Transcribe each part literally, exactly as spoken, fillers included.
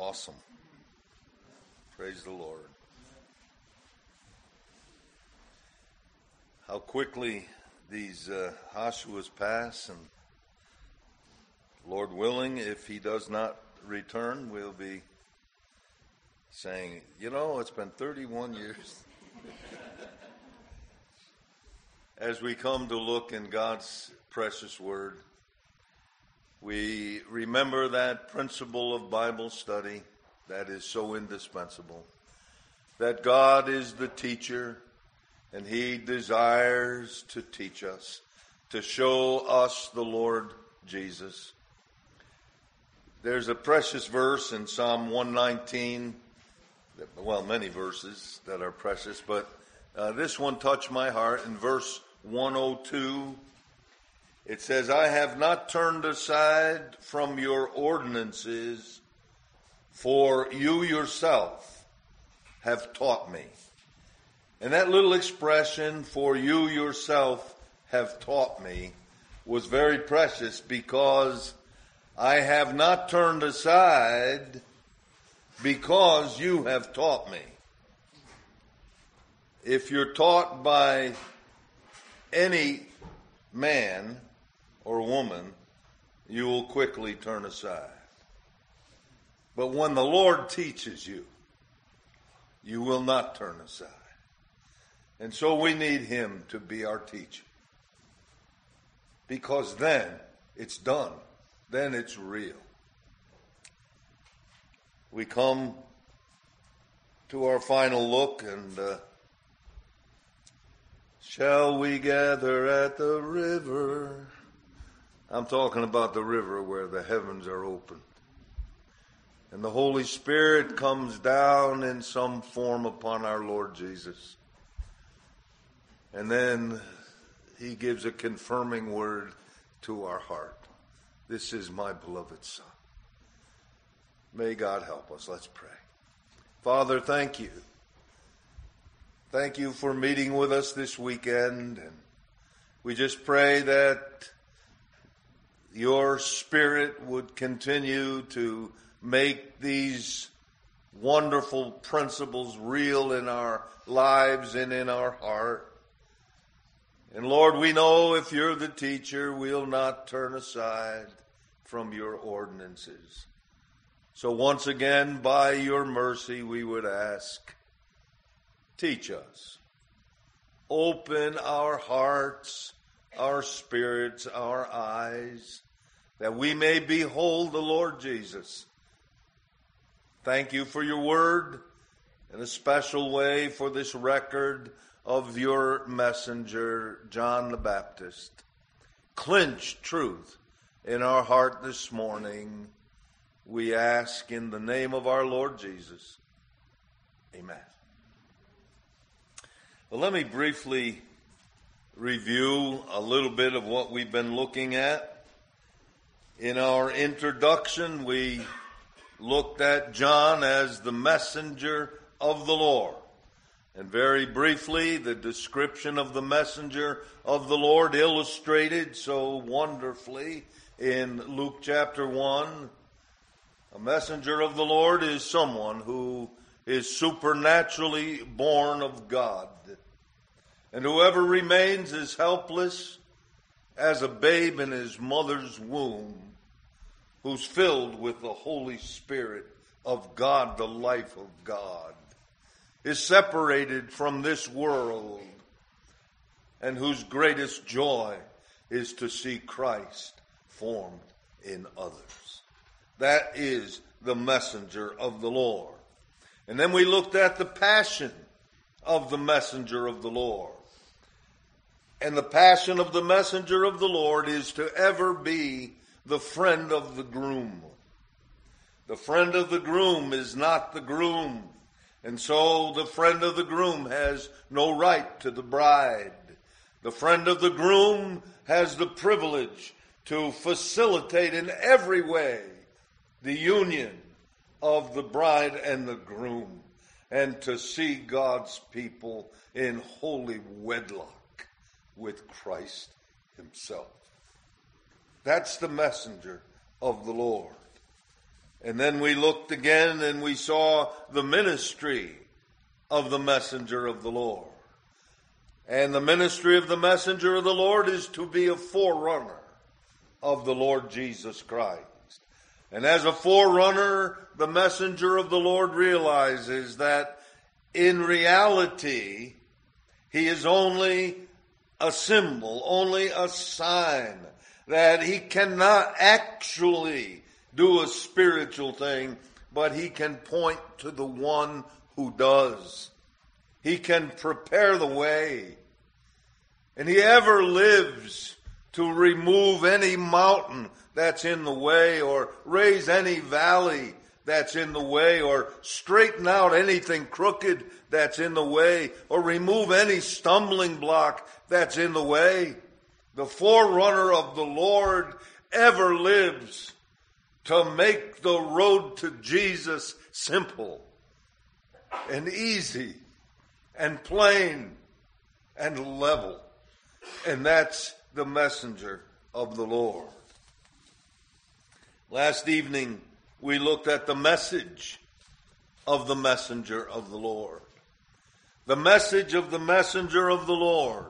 awesome. Praise the Lord. How quickly these uh, Hoshuas pass, and Lord willing, if he does not return, we'll be saying, you know, it's been thirty-one years. As we come to look in God's precious word, we remember that principle of Bible study that is so indispensable, that God is the teacher, and he desires to teach us, to show us the Lord Jesus. There's a precious verse in Psalm one nineteen, well, many verses that are precious, but uh, this one touched my heart in verse one oh two. It says, I have not turned aside from your ordinances, for you yourself have taught me. And that little expression, for you yourself have taught me, was very precious because I have not turned aside because you have taught me. If you're taught by any man or woman, you will quickly turn aside. But when the Lord teaches you, you will not turn aside. And so we need him to be our teacher. Because then it's done. Then it's real. We come to our final look, and uh, shall we gather at the river? I'm talking about the river where the heavens are open. And the Holy Spirit comes down in some form upon our Lord Jesus. And then he gives a confirming word to our heart. This is my beloved Son. May God help us. Let's pray. Father, thank you. Thank you for meeting with us this weekend. And we just pray that your Spirit would continue to make these wonderful principles real in our lives and in our heart. And Lord, we know if you're the teacher, we'll not turn aside from your ordinances. So once again, by your mercy, we would ask, teach us. Open our hearts, our spirits, our eyes, that we may behold the Lord Jesus. Thank you for your word, in a special way for this record of your messenger, John the Baptist. Clinch truth in our heart this morning. We ask in the name of our Lord Jesus. Amen. Well, let me briefly review a little bit of what we've been looking at. In our introduction, we looked at John as the messenger of the Lord. And very briefly, the description of the messenger of the Lord illustrated so wonderfully in Luke chapter one. A messenger of the Lord is someone who is supernaturally born of God. And whoever remains as helpless as a babe in his mother's womb, who's filled with the Holy Spirit of God, the life of God, is separated from this world, and whose greatest joy is to see Christ formed in others. That is the messenger of the Lord. And then we looked at the passion of the messenger of the Lord. And the passion of the messenger of the Lord is to ever be the friend of the groom. The friend of the groom is not the groom. And so the friend of the groom has no right to the bride. The friend of the groom has the privilege to facilitate in every way the union of the bride and the groom, and to see God's people in holy wedlock with Christ himself. That's the messenger of the Lord. And then we looked again and we saw the ministry of the messenger of the Lord. And the ministry of the messenger of the Lord is to be a forerunner of the Lord Jesus Christ. And as a forerunner, the messenger of the Lord realizes that in reality, he is only a symbol, only a sign, that he cannot actually do a spiritual thing, but he can point to the one who does. He can prepare the way. And he ever lives to remove any mountain that's in the way, or raise any valley that's in the way, or straighten out anything crooked that's in the way, or remove any stumbling block that's in the way. The forerunner of the Lord ever lives to make the road to Jesus simple and easy and plain and level. And that's the messenger of the Lord. Last evening, we looked at the message of the messenger of the Lord. The message of the messenger of the Lord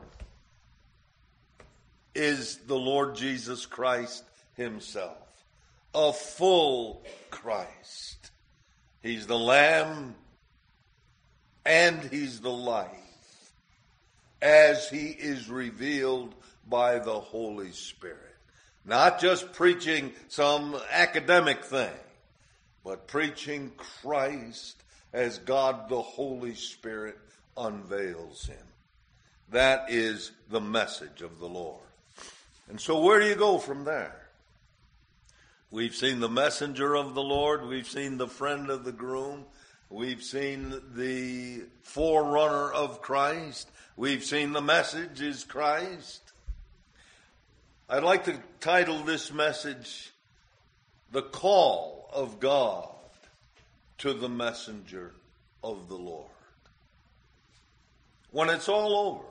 is the Lord Jesus Christ himself, a full Christ. He's the Lamb and he's the life, as he is revealed by the Holy Spirit. Not just preaching some academic thing, but preaching Christ as God the Holy Spirit unveils him. That is the message of the Lord. And so where do you go from there? We've seen the messenger of the Lord. We've seen the friend of the groom. We've seen the forerunner of Christ. We've seen the message is Christ. I'd like to title this message, The Call of God to the Messenger of the Lord. When it's all over,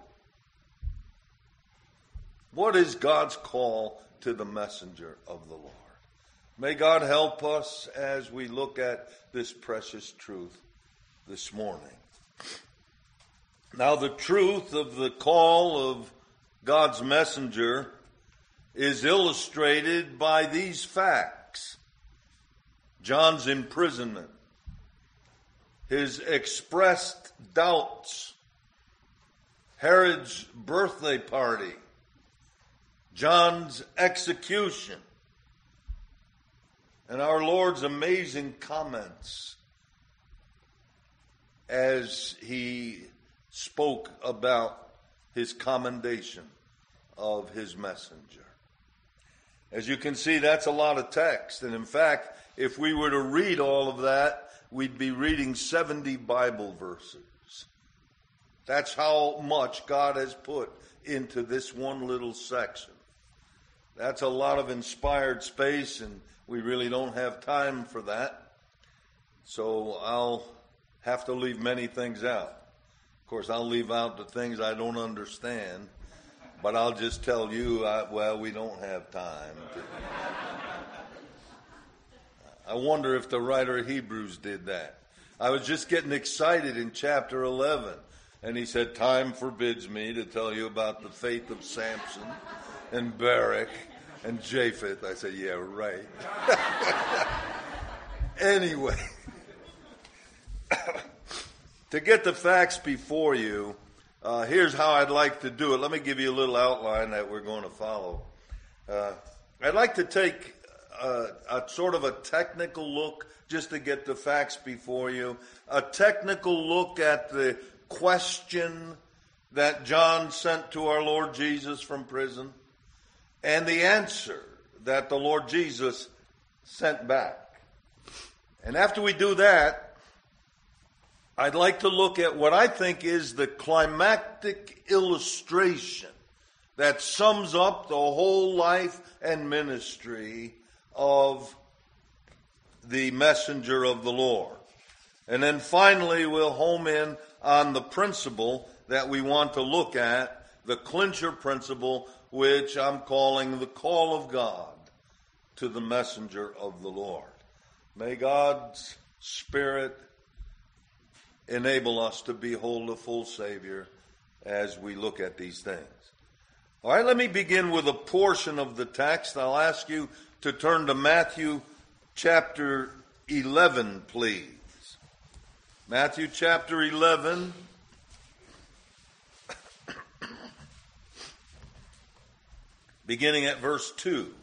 what is God's call to the messenger of the Lord? May God help us as we look at this precious truth this morning. Now, the truth of the call of God's messenger is illustrated by these facts. John's imprisonment, his expressed doubts, Herod's birthday party, John's execution, and our Lord's amazing comments as he spoke about his commendation of his messenger. As you can see, that's a lot of text. And in fact, if we were to read all of that, we'd be reading seventy Bible verses. That's how much God has put into this one little section. That's a lot of inspired space, and we really don't have time for that. So I'll have to leave many things out. Of course, I'll leave out the things I don't understand. But I'll just tell you, I, well, we don't have time. To... I wonder if the writer of Hebrews did that. I was just getting excited in chapter eleven. And he said, time forbids me to tell you about the faith of Samson and Barak and Japheth. I said, yeah, right. Anyway, to get the facts before you, Uh, here's how I'd like to do it. Let me give you a little outline that we're going to follow. Uh, I'd like to take a, a sort of a technical look, just to get the facts before you, a technical look at the question that John sent to our Lord Jesus from prison, and the answer that the Lord Jesus sent back. And after we do that, I'd like to look at what I think is the climactic illustration that sums up the whole life and ministry of the messenger of the Lord. And then finally, we'll home in on the principle that we want to look at, the clincher principle, which I'm calling the call of God to the messenger of the Lord. May God's Spirit enable us to behold a full Savior as we look at these things. All right, let me begin with a portion of the text. I'll ask you to turn to Matthew chapter eleven, please. Matthew chapter eleven. Beginning at verse two.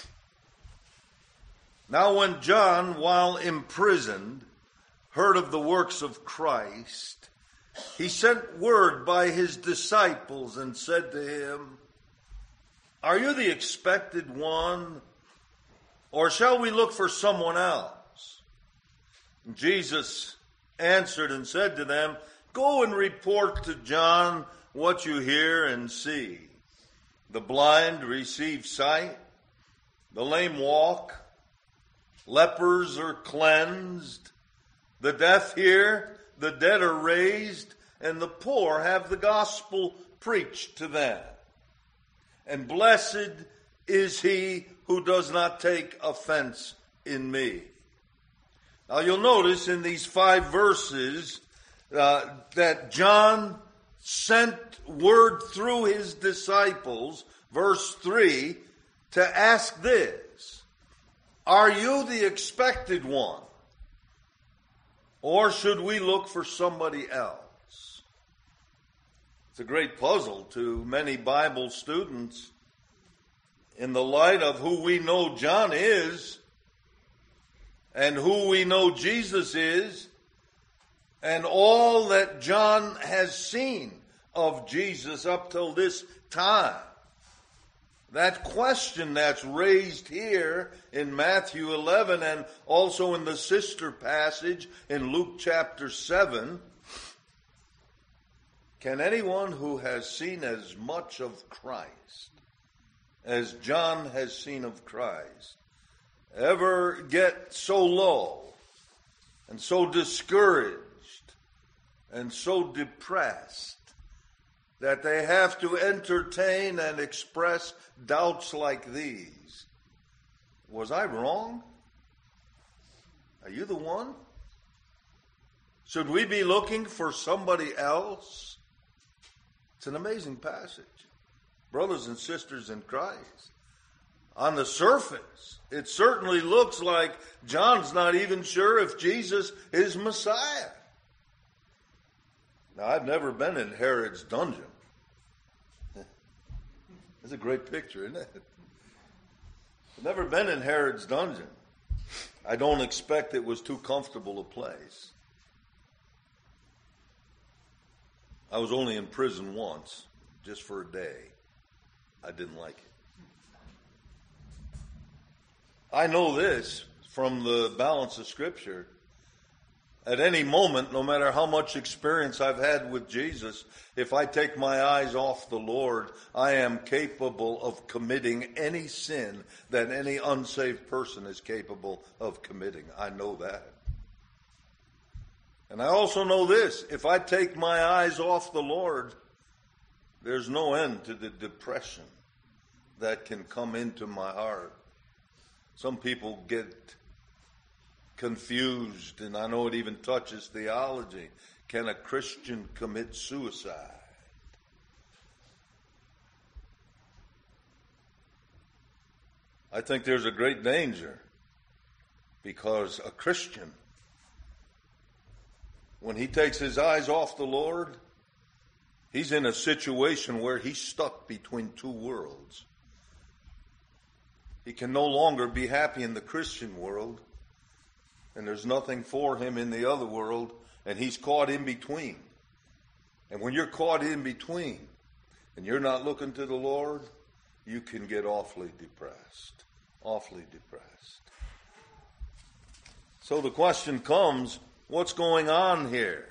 Now when John, while imprisoned, heard of the works of Christ, he sent word by his disciples and said to him, "Are you the expected one, or shall we look for someone else?" And Jesus answered and said to them, "Go and report to John what you hear and see. The blind receive sight, the lame walk, lepers are cleansed, the deaf hear, the dead are raised, and the poor have the gospel preached to them. And blessed is he who does not take offense in me." Now you'll notice in these five verses uh, that John sent word through his disciples, verse three, to ask this: "Are you the expected one? Or should we look for somebody else?" It's a great puzzle to many Bible students in the light of who we know John is and who we know Jesus is and all that John has seen of Jesus up till this time. That question that's raised here in Matthew eleven and also in the sister passage in Luke chapter seven, can anyone who has seen as much of Christ as John has seen of Christ ever get so low and so discouraged and so depressed that they have to entertain and express doubts like these? Was I wrong? Are you the one? Should we be looking for somebody else? It's an amazing passage. Brothers and sisters in Christ, on the surface, it certainly looks like John's not even sure if Jesus is Messiah. Now, I've never been in Herod's dungeon. It's a great picture, isn't it? I've never been in Herod's dungeon. I don't expect it was too comfortable a place. I was only in prison once, just for a day. I didn't like it. I know this from the balance of Scripture. At any moment, no matter how much experience I've had with Jesus, if I take my eyes off the Lord, I am capable of committing any sin that any unsaved person is capable of committing. I know that. And I also know this: if I take my eyes off the Lord, there's no end to the depression that can come into my heart. Some people get confused, and I know it even touches theology. Can a Christian commit suicide? I think there's a great danger, because a Christian, when he takes his eyes off the Lord, he's in a situation where he's stuck between two worlds. He can no longer be happy in the Christian world, and there's nothing for him in the other world, and he's caught in between. And when you're caught in between and you're not looking to the Lord, you can get awfully depressed, awfully depressed. So the question comes, what's going on here?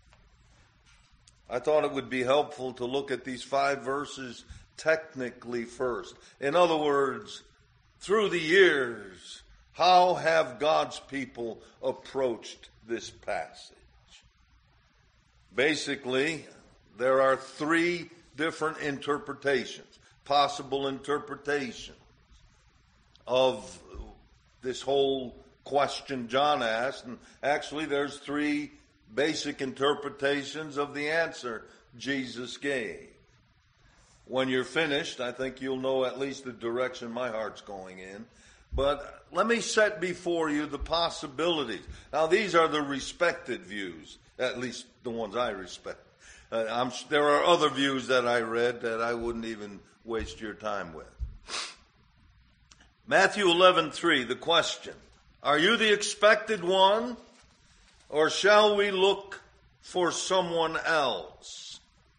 I thought it would be helpful to look at these five verses technically first. In other words, through the years, how have God's people approached this passage? Basically, there are three different interpretations, possible interpretations of this whole question John asked. And actually, there's three basic interpretations of the answer Jesus gave. When you're finished, I think you'll know at least the direction my heart's going in. But let me set before you the possibilities. Now, these are the respected views, at least the ones I respect. Uh, I'm, there are other views that I read that I wouldn't even waste your time with. Matthew eleven three, the question, are you the expected one, or shall we look for someone else?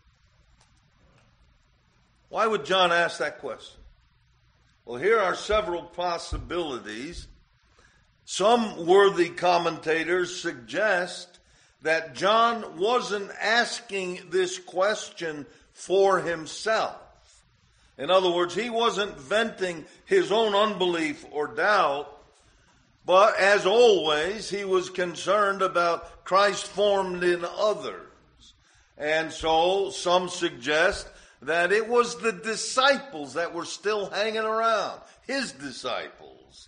Why would John ask that question? Well, here are several possibilities. Some worthy commentators suggest that John wasn't asking this question for himself. In other words, he wasn't venting his own unbelief or doubt, but as always, he was concerned about Christ formed in others. And so some suggest that it was the disciples that were still hanging around, his disciples.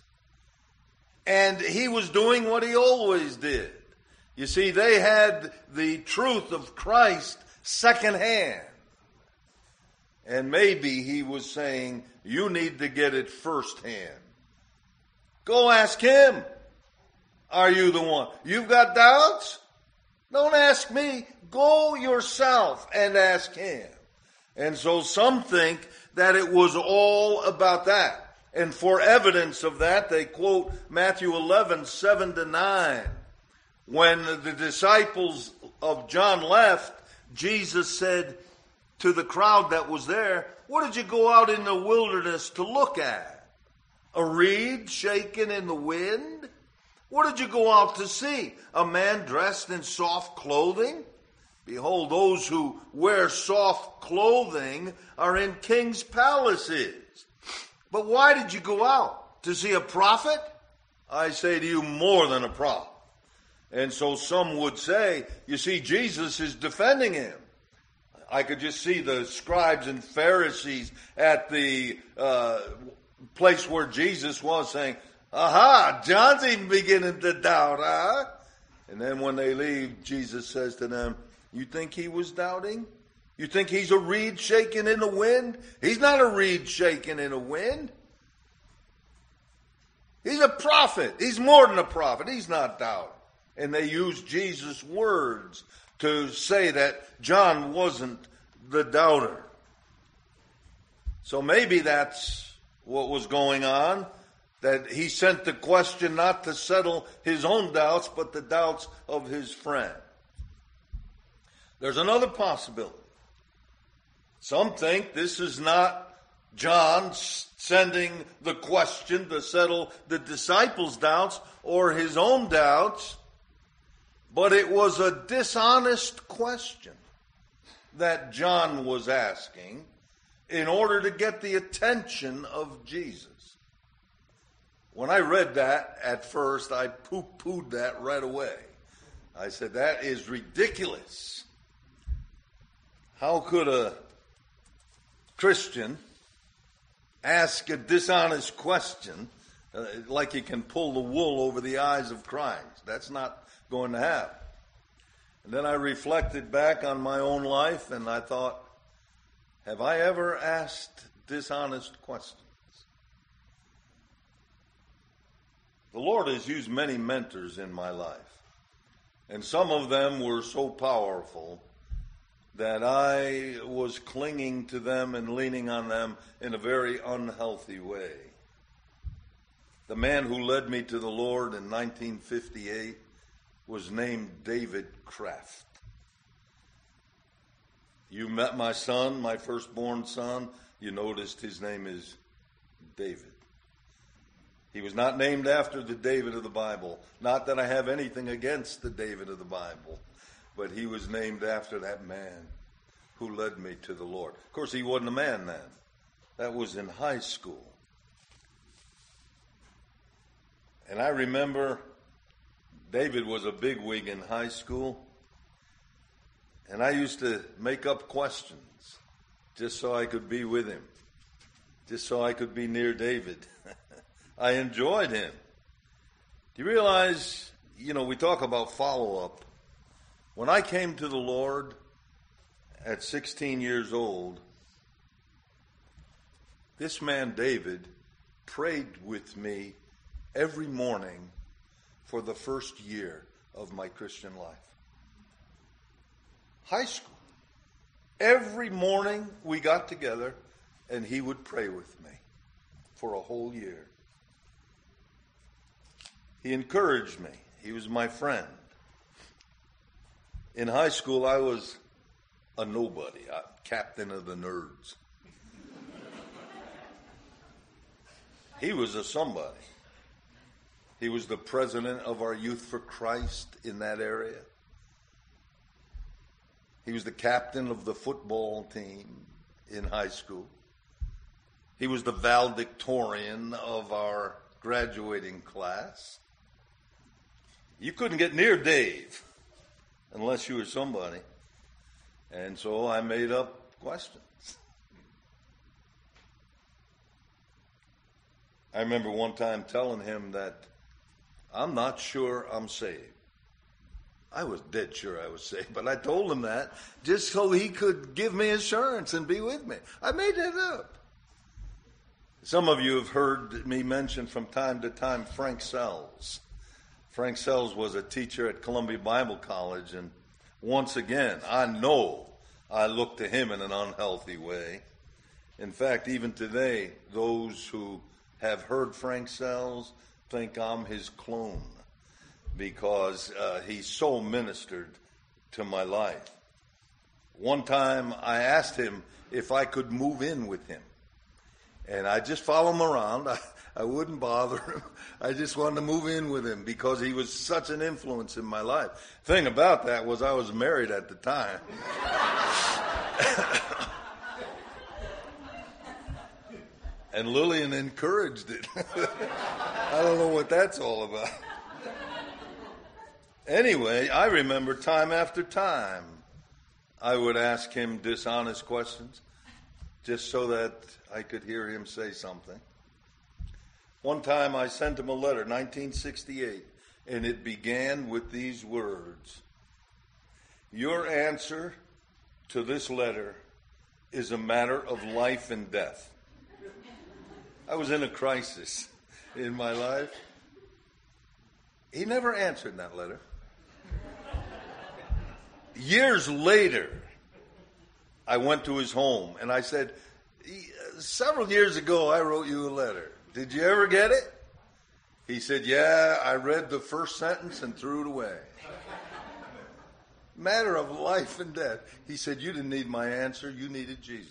And he was doing what he always did. You see, they had the truth of Christ secondhand. And maybe he was saying, you need to get it firsthand. Go ask him. Are you the one? You've got doubts? Don't ask me. Go yourself and ask him. And so some think that it was all about that. And for evidence of that, they quote Matthew eleven, seven to nine. When the disciples of John left, Jesus said to the crowd that was there, what did you go out in the wilderness to look at? A reed shaken in the wind? What did you go out to see? A man dressed in soft clothing? Behold, those who wear soft clothing are in king's palaces. But why did you go out? To see a prophet? I say to you, more than a prophet. And so some would say, you see, Jesus is defending him. I could just see the scribes and Pharisees at the uh, place where Jesus was saying, aha, John's even beginning to doubt, huh? And then when they leave, Jesus says to them, you think he was doubting? You think he's a reed shaking in the wind? He's not a reed shaking in the wind. He's a prophet. He's more than a prophet. He's not doubting. And they use Jesus' words to say that John wasn't the doubter. So maybe that's what was going on, that he sent the question not to settle his own doubts, but the doubts of his friend. There's another possibility. Some think this is not John sending the question to settle the disciples' doubts or his own doubts, but it was a dishonest question that John was asking in order to get the attention of Jesus. When I read that at first, I poo-pooed that right away. I said, that is ridiculous. How could a Christian ask a dishonest question uh, like you can pull the wool over the eyes of Christ? That's not going to happen. And then I reflected back on my own life and I thought, have I ever asked dishonest questions? The Lord has used many mentors in my life, and some of them were so powerful that I was clinging to them and leaning on them in a very unhealthy way. The man who led me to the Lord in nineteen fifty-eight was named David Kraft. You met my son, my firstborn son. You noticed his name is David. He was not named after the David of the Bible. Not that I have anything against the David of the Bible, but he was named after that man who led me to the Lord. Of course, he wasn't a man then. That was in high school. And I remember David was a bigwig in high school, and I used to make up questions just so I could be with him, just so I could be near David. I enjoyed him. Do you realize, you know, we talk about follow-up. When I came to the Lord at sixteen years old, this man, David, prayed with me every morning for the first year of my Christian life. High school. Every morning we got together and he would pray with me for a whole year. He encouraged me. He was my friend. In high school, I was a nobody, a captain of the nerds. He was a somebody. He was the president of our Youth for Christ in that area. He was the captain of the football team in high school. He was the valedictorian of our graduating class. You couldn't get near Dave unless you were somebody. And so I made up questions. I remember one time telling him that I'm not sure I'm saved. I was dead sure I was saved, but I told him that just so he could give me assurance and be with me. I made that up. Some of you have heard me mention from time to time Frank Sells. Frank Sells was a teacher at Columbia Bible College, and once again, I know I look to him in an unhealthy way. In fact, even today, those who have heard Frank Sells think I'm his clone because uh, he so ministered to my life. One time I asked him if I could move in with him. And I just follow him around. I, I wouldn't bother him. I just wanted to move in with him because he was such an influence in my life. Thing about that was I was married at the time. And Lillian encouraged it. I don't know what that's all about. Anyway, I remember time after time I would ask him dishonest questions just so that I could hear him say something. One time I sent him a letter, nineteen sixty-eight, and it began with these words: "Your answer to this letter is a matter of life and death." I was in a crisis in my life. He never answered that letter. Years later, I went to his home and I said, "Several years ago, I wrote you a letter. Did you ever get it?" He said, "Yeah, I read the first sentence and threw it away." Matter of life and death. He said, "You didn't need my answer. You needed Jesus."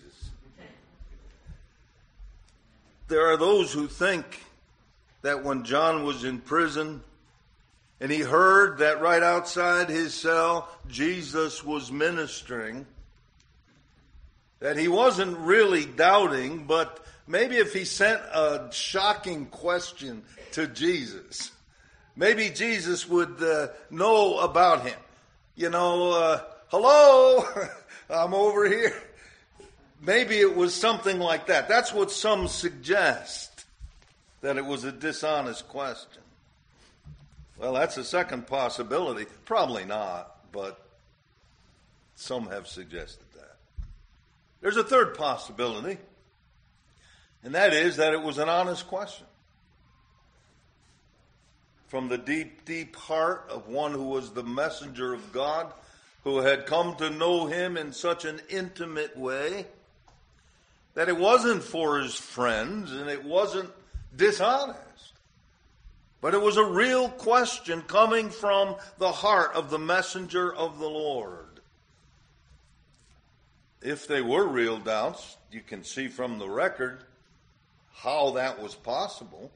There are those who think that when John was in prison and he heard that right outside his cell Jesus was ministering, that he wasn't really doubting, but maybe if he sent a shocking question to Jesus, maybe Jesus would uh, know about him. You know, uh, hello, I'm over here. Maybe it was something like that. That's what some suggest, that it was a dishonest question. Well, that's a second possibility. Probably not, but some have suggested that. There's a third possibility, and that is that it was an honest question. From the deep, deep heart of one who was the messenger of God, who had come to know him in such an intimate way, that it wasn't for his friends and it wasn't dishonest. But it was a real question coming from the heart of the messenger of the Lord. If they were real doubts, you can see from the record how that was possible.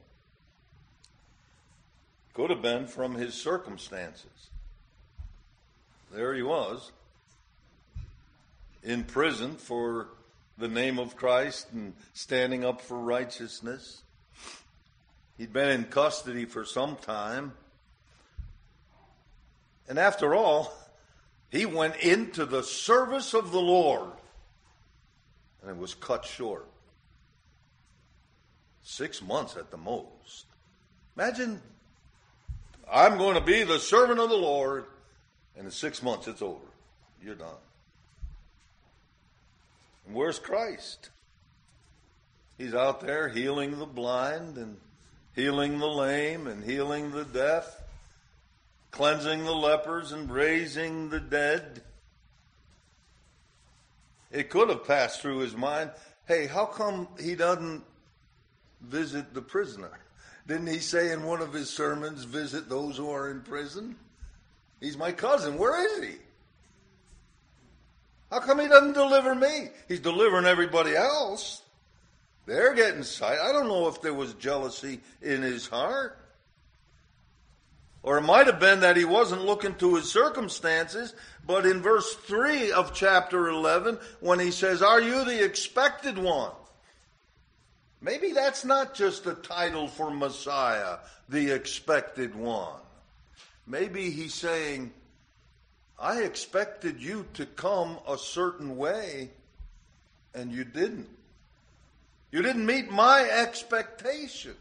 Could have been from his circumstances. There he was, in prison for the name of Christ and standing up for righteousness. He'd been in custody for some time. And after all, he went into the service of the Lord, and it was cut short. Six months at the most. Imagine I'm going to be the servant of the Lord. And in six months, it's over. You're done. And where's Christ? He's out there healing the blind and healing the lame and healing the deaf, cleansing the lepers and raising the dead. It could have passed through his mind, hey, how come he doesn't visit the prisoner? Didn't he say in one of his sermons, visit those who are in prison? He's my cousin. Where is he? How come he doesn't deliver me? He's delivering everybody else. They're getting sight. I don't know if there was jealousy in his heart. Or it might have been that he wasn't looking to his circumstances, but in verse three of chapter eleven, when he says, are you the expected one? Maybe that's not just a title for Messiah, the expected one. Maybe he's saying, I expected you to come a certain way, and you didn't. You didn't meet my expectations.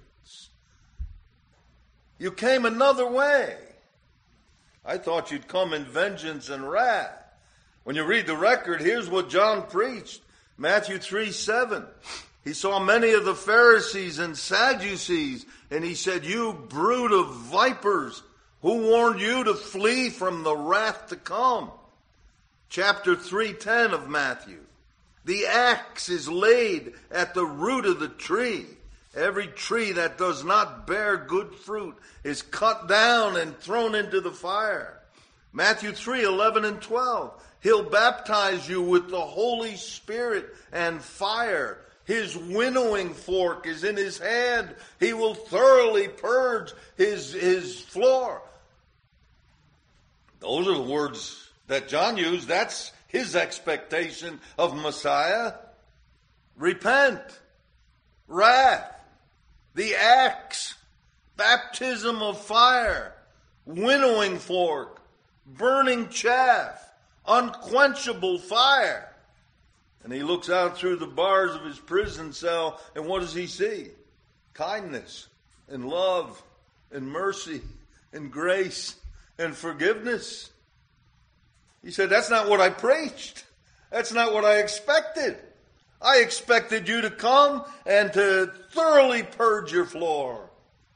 You came another way. I thought you'd come in vengeance and wrath. When you read the record, here's what John preached. Matthew three seven. He saw many of the Pharisees and Sadducees, and he said, you brood of vipers, who warned you to flee from the wrath to come? Chapter three ten of Matthew. The axe is laid at the root of the tree. Every tree that does not bear good fruit is cut down and thrown into the fire. Matthew three eleven and twelve. He'll baptize you with the Holy Spirit and fire. His winnowing fork is in his hand. He will thoroughly purge his, his floor. Those are the words that John used. That's his expectation of Messiah. Repent. Wrath. The axe. Baptism of fire. Winnowing fork. Burning chaff. Unquenchable fire. And he looks out through the bars of his prison cell, and what does he see? Kindness and love and mercy and grace and forgiveness. He said, that's not what I preached. That's not what I expected. I expected you to come and to thoroughly purge your floor.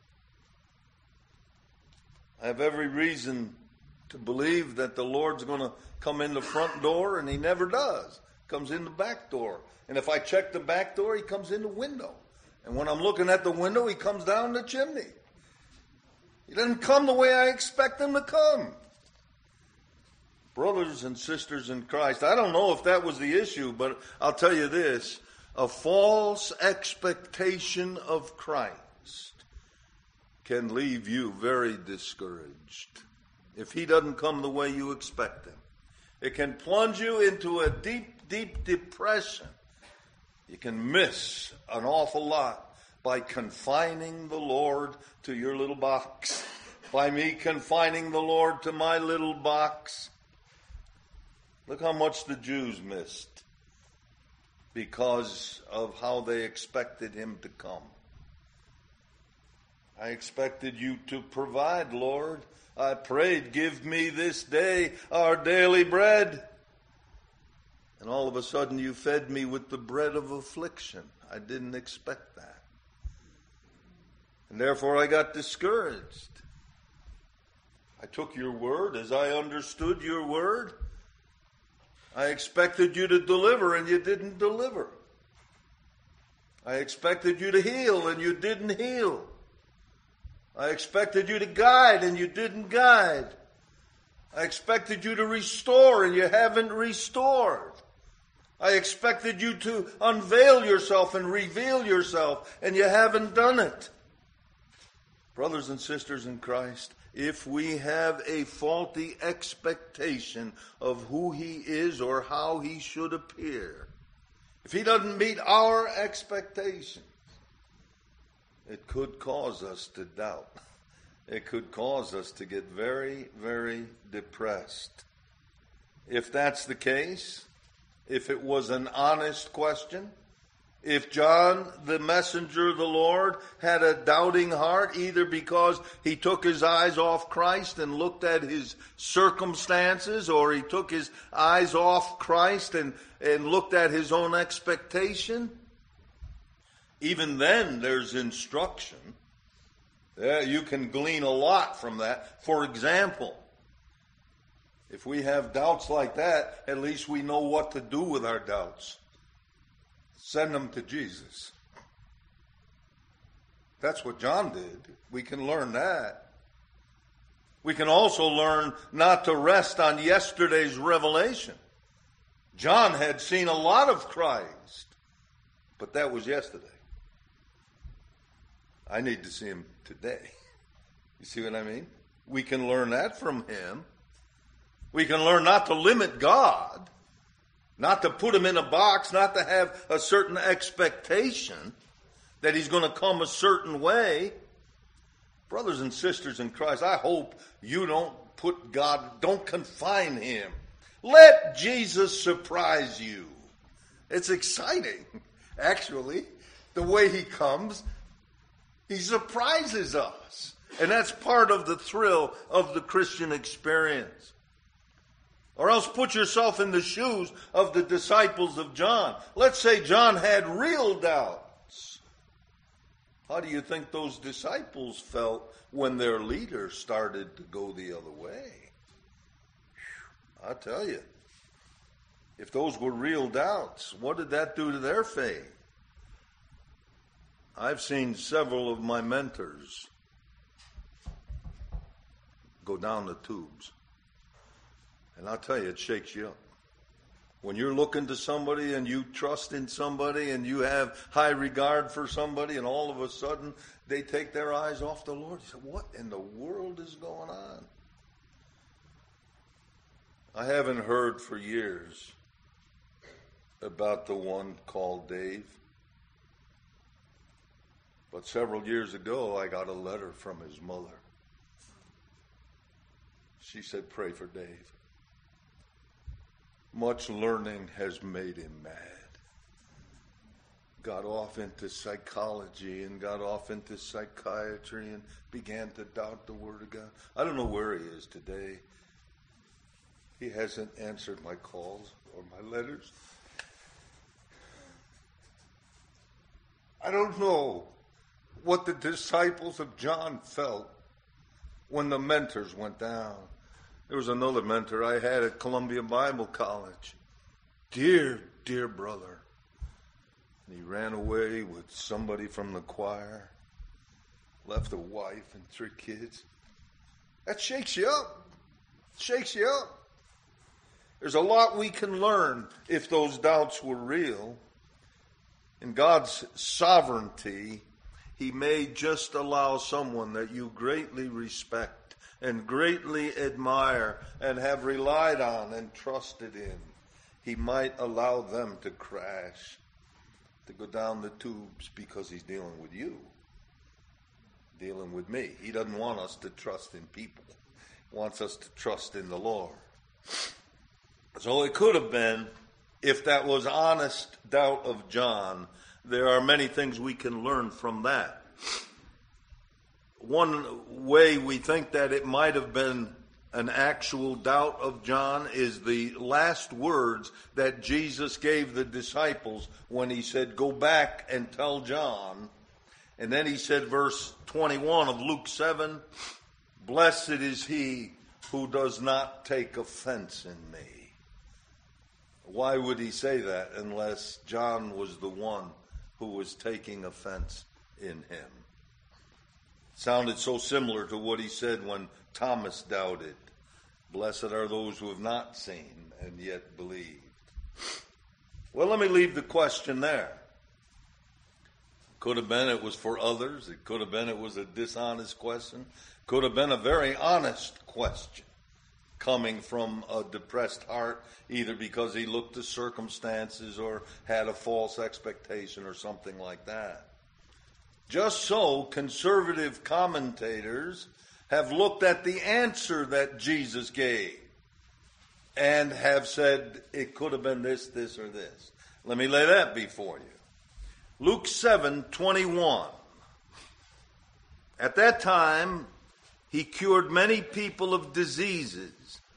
I have every reason to believe that the Lord's going to come in the front door, and he never does. Comes in the back door. And if I check the back door, he comes in the window. And when I'm looking at the window, he comes down the chimney. He doesn't come the way I expect him to come. Brothers and sisters in Christ, I don't know if that was the issue, but I'll tell you this. A false expectation of Christ can leave you very discouraged if he doesn't come the way you expect him. It can plunge you into a deep, deep depression. You can miss an awful lot by confining the Lord to your little box. By me confining the Lord to my little box. Look how much the Jews missed because of how they expected him to come. I expected you to provide, Lord. I prayed, give me this day our daily bread. And all of a sudden you fed me with the bread of affliction. I didn't expect that. And therefore I got discouraged. I took your word as I understood your word. I expected you to deliver and you didn't deliver. I expected you to heal and you didn't heal. I expected you to guide and you didn't guide. I expected you to restore and you haven't restored. I expected you to unveil yourself and reveal yourself and you haven't done it. Brothers and sisters in Christ, if we have a faulty expectation of who he is or how he should appear, if he doesn't meet our expectations, it could cause us to doubt. It could cause us to get very, very depressed. If that's the case, if it was an honest question, If John, the messenger of the Lord, had a doubting heart, either because he took his eyes off Christ and looked at his circumstances, or he took his eyes off Christ and, and looked at his own expectation, even then there's instruction. Yeah, you can glean a lot from that. For example, if we have doubts like that, at least we know what to do with our doubts. Send them to Jesus. That's what John did. We can learn that. We can also learn not to rest on yesterday's revelation. John had seen a lot of Christ, but that was yesterday. I need to see him today. You see what I mean? We can learn that from him. We can learn not to limit God, not to put him in a box, not to have a certain expectation that he's going to come a certain way. Brothers and sisters in Christ, I hope you don't put God, don't confine him. Let Jesus surprise you. It's exciting, actually, the way he comes. He surprises us. And that's part of the thrill of the Christian experience. Or else put yourself in the shoes of the disciples of John. Let's say John had real doubts. How do you think those disciples felt when their leader started to go the other way? I'll tell you, if those were real doubts, what did that do to their faith? I've seen several of my mentors go down the tubes. And I'll tell you, it shakes you up. When you're looking to somebody and you trust in somebody and you have high regard for somebody, and all of a sudden they take their eyes off the Lord. You say, what in the world is going on? I haven't heard for years about the one called Dave. But several years ago, I got a letter from his mother. She said, pray for Dave. Much learning has made him mad. Got off into psychology and got off into psychiatry and began to doubt the Word of God. I don't know where he is today. He hasn't answered my calls or my letters. I don't know what the disciples of John felt when the mentors went down. There was another mentor I had at Columbia Bible College. Dear, dear brother. And he ran away with somebody from the choir. Left a wife and three kids. That shakes you up. Shakes you up. There's a lot we can learn if those doubts were real. In God's sovereignty, he may just allow someone that you greatly respect and greatly admire and have relied on and trusted in. He might allow them to crash, to go down the tubes because he's dealing with you, dealing with me. He doesn't want us to trust in people. He wants us to trust in the Lord. So it could have been, if that was honest doubt of John, there are many things we can learn from that. One way we think that it might have been an actual doubt of John is the last words that Jesus gave the disciples when he said, go back and tell John. And then he said, verse twenty-one of Luke seven, blessed is he who does not take offense in me. Why would he say that unless John was the one who was taking offense in him? Sounded so similar to what he said when Thomas doubted. Blessed are those who have not seen and yet believed. Well, let me leave the question there. Could have been it was for others. It could have been it was a dishonest question. Could have been a very honest question coming from a depressed heart, either because he looked to circumstances or had a false expectation or something like that. Just so, conservative commentators have looked at the answer that Jesus gave and have said it could have been this, this, or this. Let me lay that before you. Luke seven twenty-one. At that time, he cured many people of diseases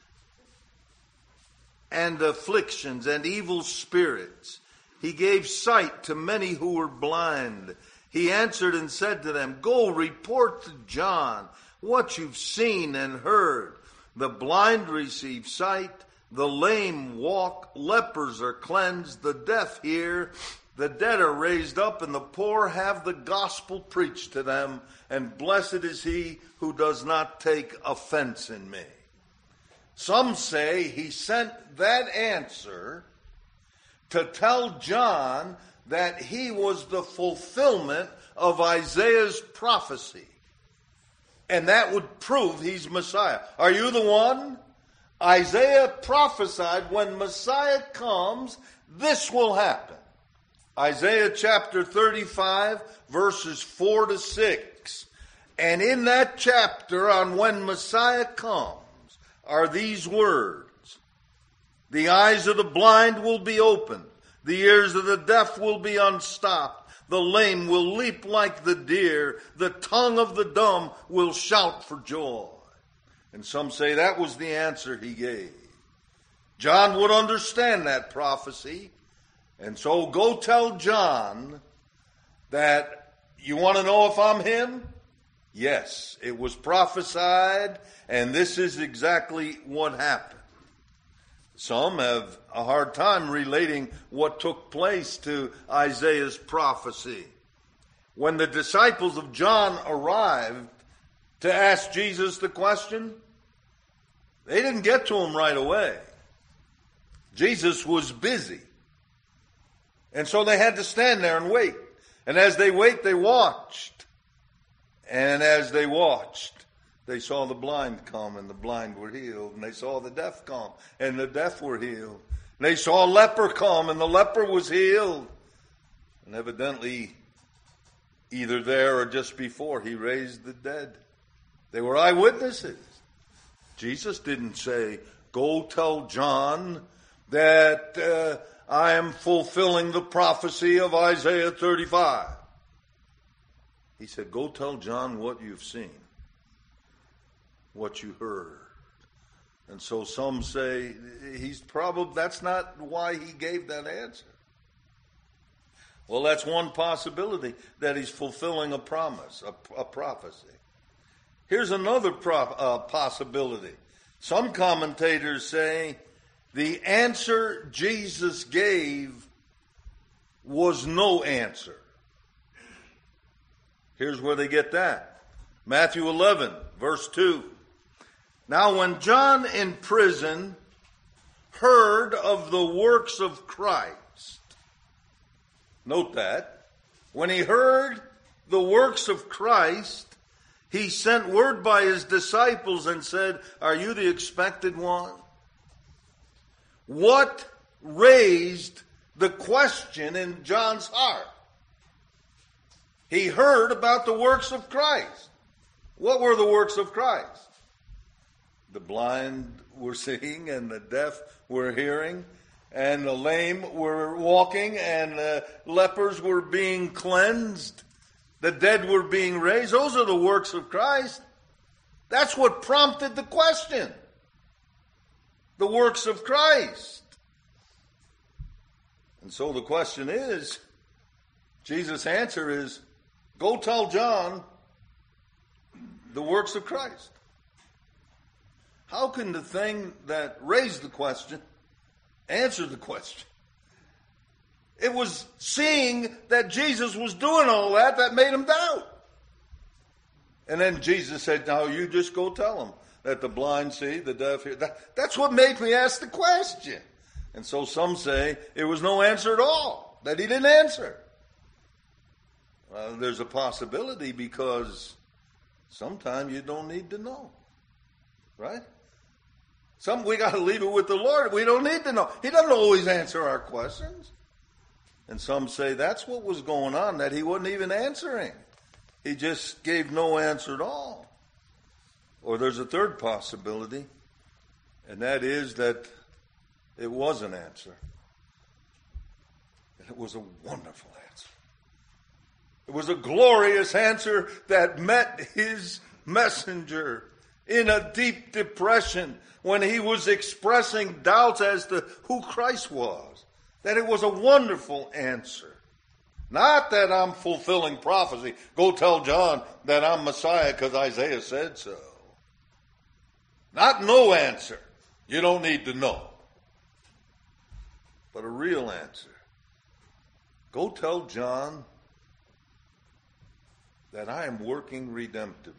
and afflictions and evil spirits. He gave sight to many who were blind. He answered and said to them, "Go report to John what you've seen and heard. The blind receive sight, the lame walk, lepers are cleansed, the deaf hear, the dead are raised up, and the poor have the gospel preached to them. And blessed is he who does not take offense in me." Some say he sent that answer to tell John that he was the fulfillment of Isaiah's prophecy. And that would prove he's Messiah. Are you the one? Isaiah prophesied when Messiah comes, this will happen. Isaiah chapter thirty-five, verses four to six. And in that chapter on when Messiah comes are these words: "The eyes of the blind will be opened. The ears of the deaf will be unstopped. The lame will leap like the deer. The tongue of the dumb will shout for joy." And some say that was the answer he gave. John would understand that prophecy. And so go tell John that, you want to know if I'm him? Yes, it was prophesied, and this is exactly what happened. Some have a hard time relating what took place to Isaiah's prophecy. When the disciples of John arrived to ask Jesus the question, they didn't get to him right away. Jesus was busy. And so they had to stand there and wait. And as they wait, they watched. And as they watched, they saw the blind come, and the blind were healed. And they saw the deaf come, and the deaf were healed. And they saw a leper come, and the leper was healed. And evidently, either there or just before, he raised the dead. They were eyewitnesses. Jesus didn't say, "Go tell John that uh, I am fulfilling the prophecy of Isaiah thirty-five. He said, "Go tell John what you've seen, what you heard." And so some say he's probably, that's not why he gave that answer. Well, that's one possibility, that he's fulfilling a promise, a, a prophecy. Here's another pro, uh, possibility. Some commentators say the answer Jesus gave was no answer. Here's where they get that. Matthew eleven, verse two. "Now when John in prison heard of the works of Christ," note that, when he heard the works of Christ, he sent word by his disciples and said, "Are you the expected one?" What raised the question in John's heart? He heard about the works of Christ. What were the works of Christ? The blind were seeing, and the deaf were hearing, and the lame were walking, and the lepers were being cleansed. The dead were being raised. Those are the works of Christ. That's what prompted the question. The works of Christ. And so the question is, Jesus' answer is, go tell John the works of Christ. How can the thing that raised the question answer the question? It was seeing that Jesus was doing all that that made him doubt. And then Jesus said, "Now you just go tell them that the blind see, the deaf hear." That, that's what made me ask the question. And so some say it was no answer at all, that he didn't answer. Well, there's a possibility, because sometimes you don't need to know. Right? Some we got to leave it with the Lord. We don't need to know. He doesn't always answer our questions. And some say that's what was going on, that he wasn't even answering. He just gave no answer at all. Or there's a third possibility, and that is that it was an answer. And it was a wonderful answer. It was a glorious answer that met his messenger in a deep depression when he was expressing doubts as to who Christ was. That it was a wonderful answer. Not that I'm fulfilling prophecy. Go tell John that I'm Messiah because Isaiah said so. Not no answer. You don't need to know. But a real answer. Go tell John that I am working redemptively.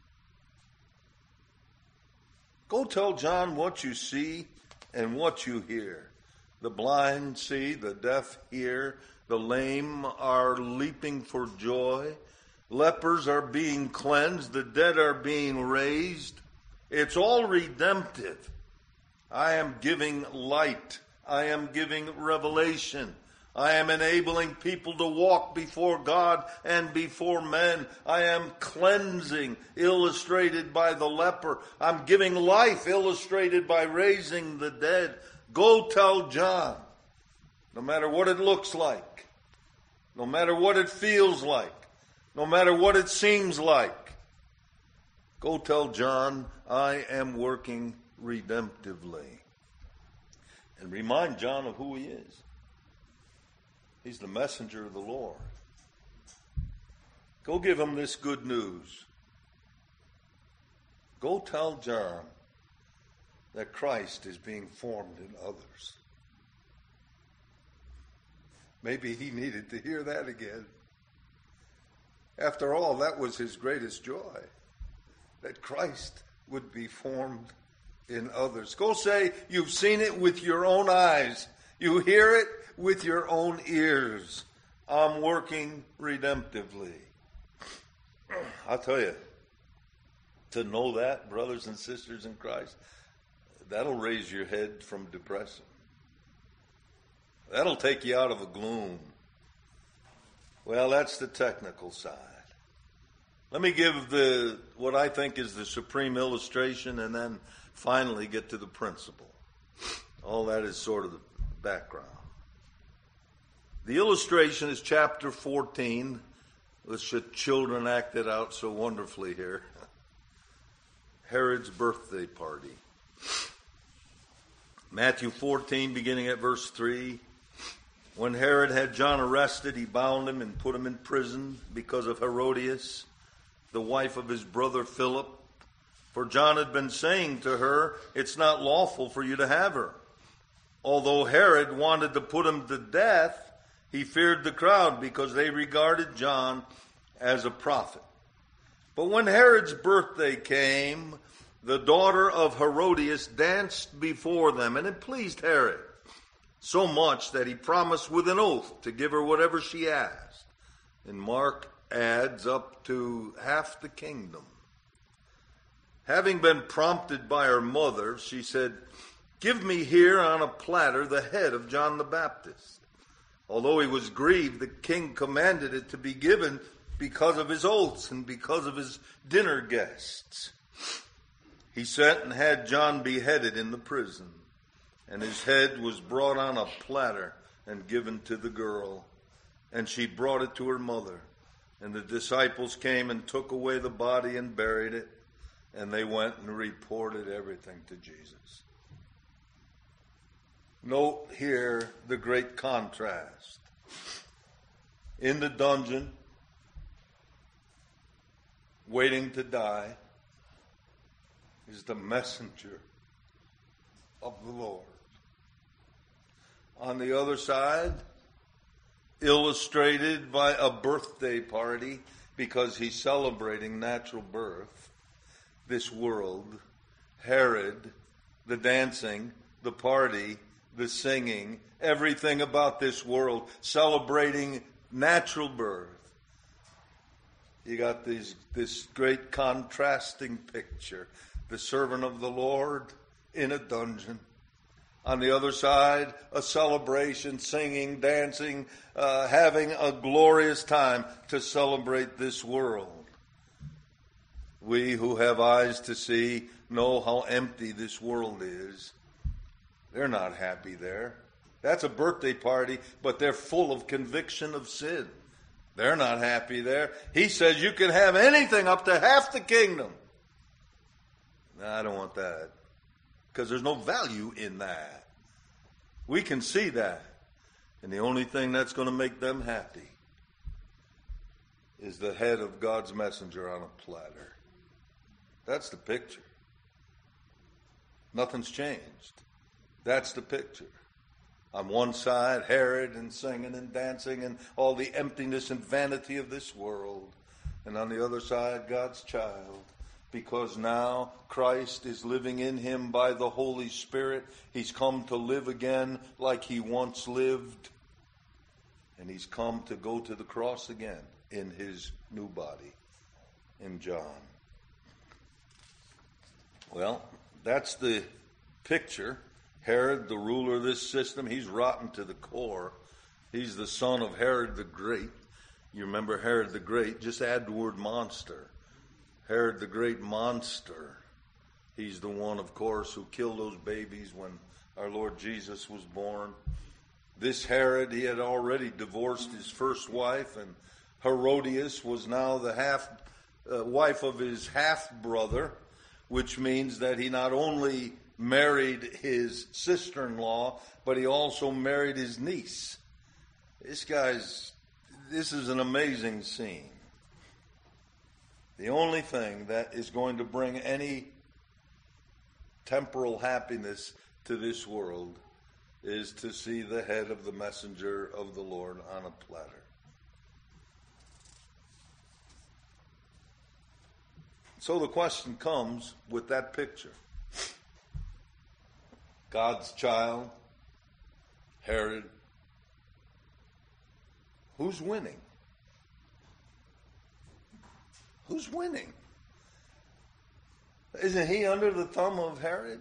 Go tell John what you see and what you hear. The blind see, the deaf hear, the lame are leaping for joy, lepers are being cleansed, the dead are being raised. It's all redemptive. I am giving light. I am giving revelation. I am enabling people to walk before God and before men. I am cleansing, illustrated by the leper. I'm giving life, illustrated by raising the dead. Go tell John, no matter what it looks like, no matter what it feels like, no matter what it seems like, go tell John, I am working redemptively. And remind John of who he is. He's the messenger of the Lord. Go give him this good news. Go tell John that Christ is being formed in others. Maybe he needed to hear that again. After all, that was his greatest joy, that Christ would be formed in others. Go say you've seen it with your own eyes. You hear it with your own ears. I'm working redemptively. I'll tell you, to know that, brothers and sisters in Christ, that'll raise your head from depression. That'll take you out of a gloom. Well, that's the technical side. Let me give the what I think is the supreme illustration and then finally get to the principle. All that is sort of the background. The illustration is chapter fourteen, which the children acted out so wonderfully here. Herod's birthday party. Matthew fourteen, beginning at verse three. When Herod had John arrested, he bound him and put him in prison because of Herodias, the wife of his brother Philip. For John had been saying to her, it's not lawful for you to have her. Although Herod wanted to put him to death, he feared the crowd because they regarded John as a prophet. But when Herod's birthday came, the daughter of Herodias danced before them, and it pleased Herod so much that he promised with an oath to give her whatever she asked. And Mark adds up to half the kingdom. Having been prompted by her mother, she said, give me here on a platter the head of John the Baptist. Although he was grieved, the king commanded it to be given because of his oaths and because of his dinner guests. He sent and had John beheaded in the prison, and his head was brought on a platter and given to the girl. And she brought it to her mother. And the disciples came and took away the body and buried it. And they went and reported everything to Jesus. Note here the great contrast. In the dungeon, waiting to die, is the messenger of the Lord. On the other side, illustrated by a birthday party because he's celebrating natural birth, this world, Herod, the dancing, the party, the singing, everything about this world, celebrating natural birth. You got these, this great contrasting picture. The servant of the Lord in a dungeon. On the other side, a celebration, singing, dancing, uh, having a glorious time to celebrate this world. We who have eyes to see know how empty this world is. They're not happy there. That's a birthday party, but they're full of conviction of sin. They're not happy there. He says you can have anything up to half the kingdom. No, I don't want that. Because there's no value in that. We can see that. And the only thing that's going to make them happy is the head of God's messenger on a platter. That's the picture. Nothing's changed. That's the picture. On one side, Herod and singing and dancing and all the emptiness and vanity of this world. And on the other side, God's child. Because now Christ is living in him by the Holy Spirit. He's come to live again like he once lived. And he's come to go to the cross again in his new body, in John. Well, that's the picture. Herod, the ruler of this system, he's rotten to the core. He's the son of Herod the Great. You remember Herod the Great, just add the word monster. Herod the Great monster. He's the one, of course, who killed those babies when our Lord Jesus was born. This Herod, he had already divorced his first wife, and Herodias was now the half uh, wife of his half-brother, which means that he not only married his sister-in-law, but he also married his niece. This guy's, this is an amazing scene. The only thing that is going to bring any temporal happiness to this world is to see the head of the messenger of the Lord on a platter. So the question comes with that picture. God's child, Herod, who's winning? Who's winning? Isn't he under the thumb of Herod?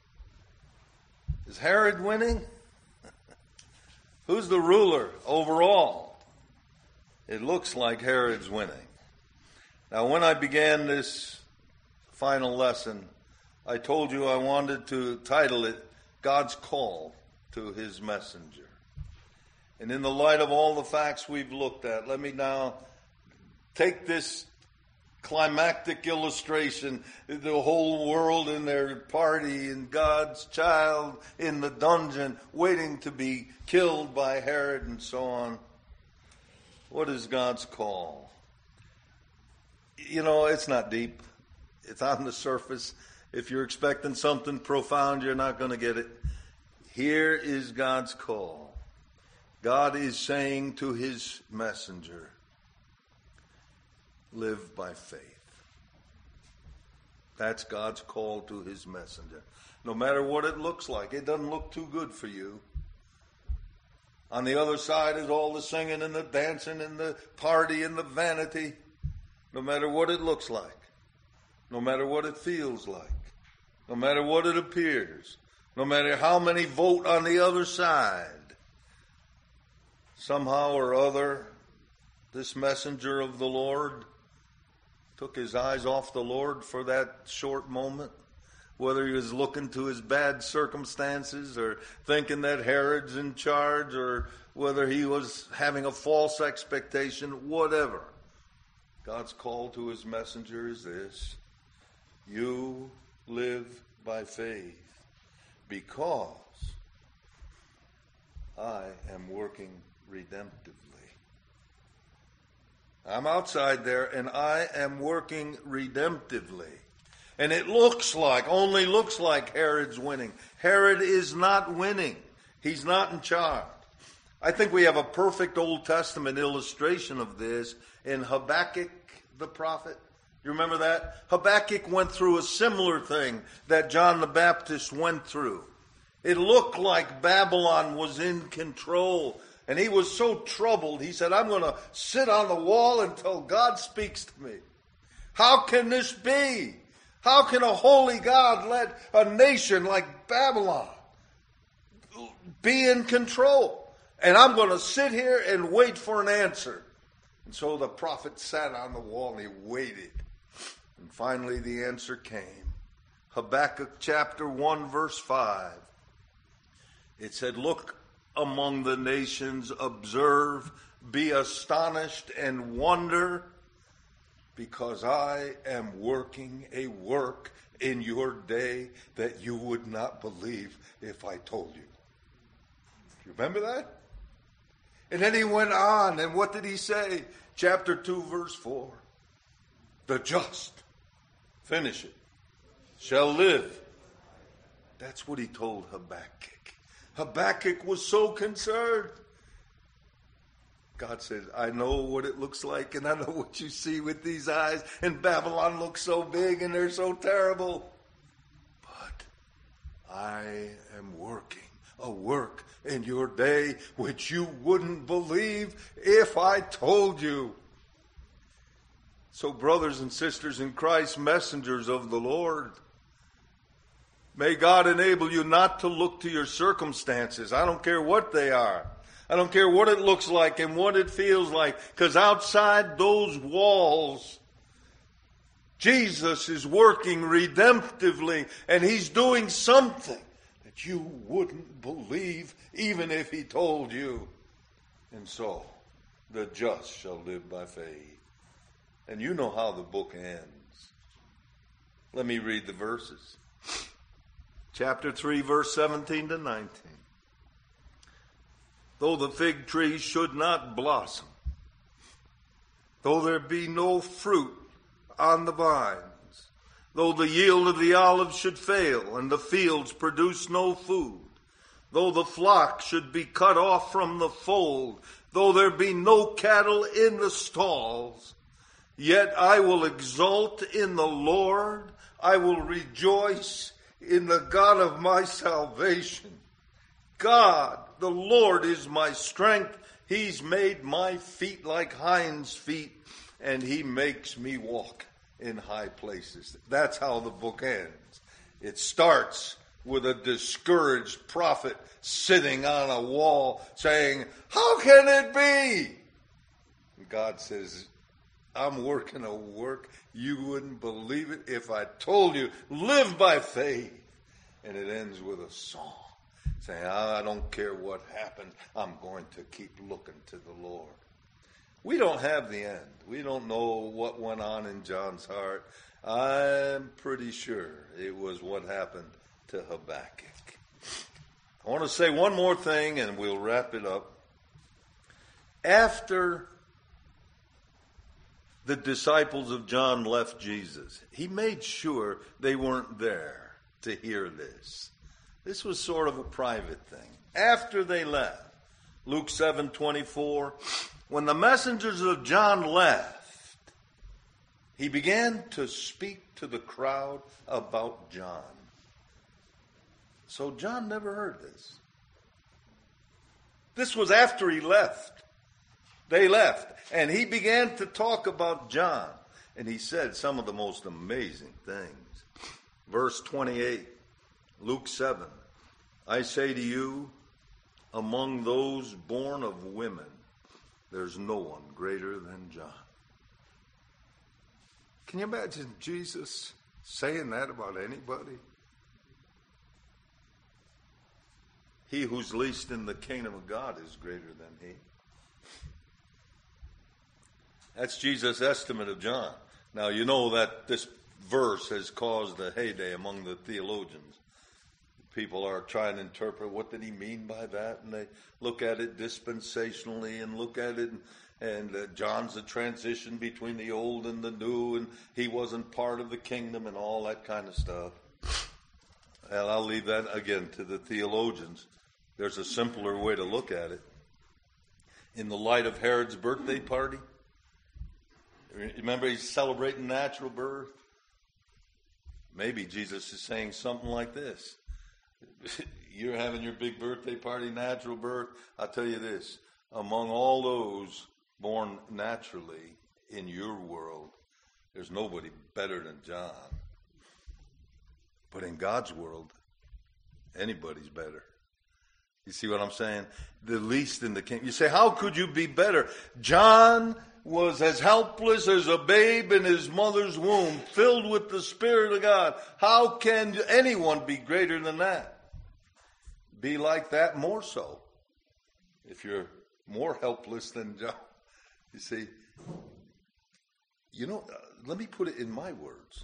Is Herod winning? Who's the ruler overall? It looks like Herod's winning. Now, when I began this final lesson, I told you I wanted to title it God's Call to His Messenger. And in the light of all the facts we've looked at, let me now take this climactic illustration, the whole world in their party and God's child in the dungeon waiting to be killed by Herod and so on. What is God's call? You know, it's not deep. It's on the surface. If you're expecting something profound, you're not going to get it. Here is God's call. God is saying to his messenger, live by faith. That's God's call to his messenger. No matter what it looks like, it doesn't look too good for you. On the other side is all the singing and the dancing and the party and the vanity. No matter what it looks like, no matter what it feels like, no matter what it appears, no matter how many vote on the other side, somehow or other, this messenger of the Lord took his eyes off the Lord for that short moment, whether he was looking to his bad circumstances or thinking that Herod's in charge or whether he was having a false expectation, whatever. God's call to his messenger is this: you live by faith because I am working redemptively. I'm outside there and I am working redemptively. And it looks like, only looks like Herod's winning. Herod is not winning. He's not in charge. I think we have a perfect Old Testament illustration of this in Habakkuk the prophet. You remember that? Habakkuk went through a similar thing that John the Baptist went through. It looked like Babylon was in control. And he was so troubled, he said, I'm going to sit on the wall until God speaks to me. How can this be? How can a holy God let a nation like Babylon be in control? And I'm going to sit here and wait for an answer. And so the prophet sat on the wall and he waited. And finally the answer came. Habakkuk chapter one verse five. It said, look among the nations. Observe, be astonished, and wonder, because I am working a work in your day that you would not believe if I told you. You remember that? And then he went on, and what did he say? Chapter two, verse four. The just, finish it, shall live. That's what he told Habakkuk. Habakkuk was so concerned. God says, I know what it looks like, and I know what you see with these eyes, and Babylon looks so big, and they're so terrible. But I am working a work in your day which you wouldn't believe if I told you. So, brothers and sisters in Christ, messengers of the Lord, may God enable you not to look to your circumstances. I don't care what they are. I don't care what it looks like and what it feels like, because outside those walls, Jesus is working redemptively, and he's doing something that you wouldn't believe even if he told you. And so, the just shall live by faith. And you know how the book ends. Let me read the verses. Chapter three, verse seventeen to nineteen. Though the fig tree should not blossom, though there be no fruit on the vines, though the yield of the olive should fail, and the fields produce no food, though the flock should be cut off from the fold, though there be no cattle in the stalls, yet I will exult in the Lord, I will rejoice in the God of my salvation. God, the Lord, is my strength. He's made my feet like hinds' feet, and he makes me walk in high places. That's how the book ends. It starts with a discouraged prophet sitting on a wall saying, how can it be? And God says, I'm working a work you wouldn't believe it if I told you. Live by faith. And it ends with a song saying, I don't care what happened. I'm going to keep looking to the Lord. We don't have the end. We don't know what went on in John's heart. I'm pretty sure it was what happened to Habakkuk. I want to say one more thing and we'll wrap it up. After the disciples of John left Jesus, he made sure they weren't there to hear this. This was sort of a private thing. After they left, Luke seven twenty-four, when the messengers of John left, he began to speak to the crowd about John. So John never heard this. This was after he left. They left, and he began to talk about John, and he said some of the most amazing things. Verse twenty-eight, Luke seven, I say to you, among those born of women, there's no one greater than John. Can you imagine Jesus saying that about anybody? He who's least in the kingdom of God is greater than he. That's Jesus' estimate of John. Now, you know that this verse has caused a heyday among the theologians. People are trying to interpret what did he mean by that, and they look at it dispensationally and look at it, and, and uh, John's the transition between the old and the new, and he wasn't part of the kingdom and all that kind of stuff. And I'll leave that again to the theologians. There's a simpler way to look at it. In the light of Herod's birthday party, remember he's celebrating natural birth? Maybe Jesus is saying something like this. You're having your big birthday party, natural birth. I'll tell you this. Among all those born naturally in your world, there's nobody better than John. But in God's world, anybody's better. You see what I'm saying? The least in the kingdom. You say, how could you be better? John was as helpless as a babe in his mother's womb, filled with the Spirit of God. How can anyone be greater than that? Be like that more so. if you're more helpless than John, you see, you know, uh, let me put it in my words.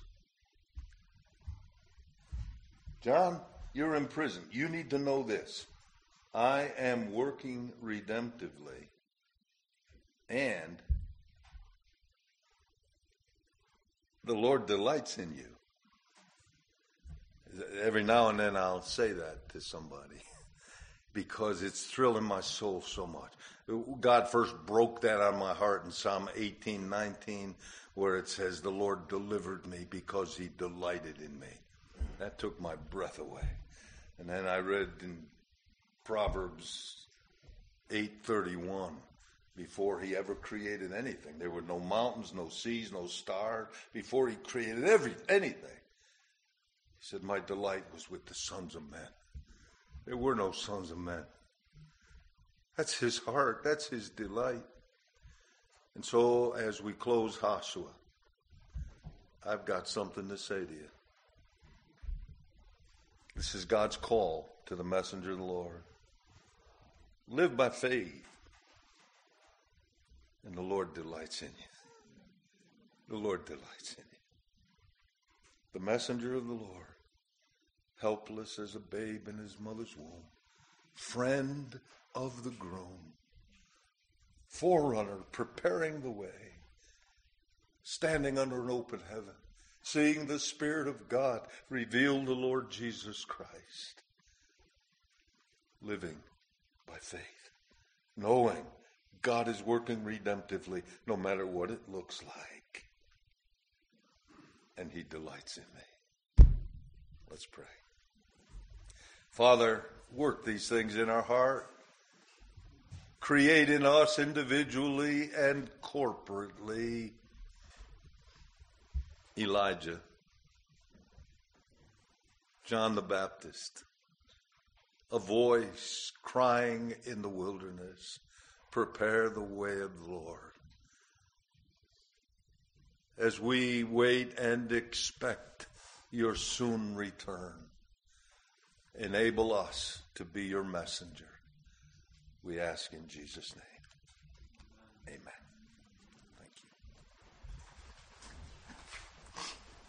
John, you're in prison. You need to know this. I am working redemptively, and the Lord delights in you. Every now and then I'll say that to somebody because it's thrilling my soul so much. God first broke that on my heart in Psalm eighteen nineteen, where it says, the Lord delivered me because he delighted in me. That took my breath away. And then I read in Proverbs eight thirty-one, before he ever created anything. There were no mountains, no seas, no stars. Before he created every, anything. He said, my delight was with the sons of men. There were no sons of men. That's his heart. That's his delight. And so as we close Joshua, I've got something to say to you. This is God's call to the messenger of the Lord. Live by faith, and the Lord delights in you. The Lord delights in you. The messenger of the Lord, helpless as a babe in his mother's womb, friend of the groom, forerunner preparing the way, standing under an open heaven, seeing the Spirit of God reveal the Lord Jesus Christ, living by faith, knowing God is working redemptively no matter what it looks like. And he delights in me. Let's pray. Father, work these things in our heart. Create in us individually and corporately Elijah, John the Baptist, a voice crying in the wilderness, prepare the way of the Lord. As we wait and expect your soon return, enable us to be your messenger. We ask in Jesus' name. Amen.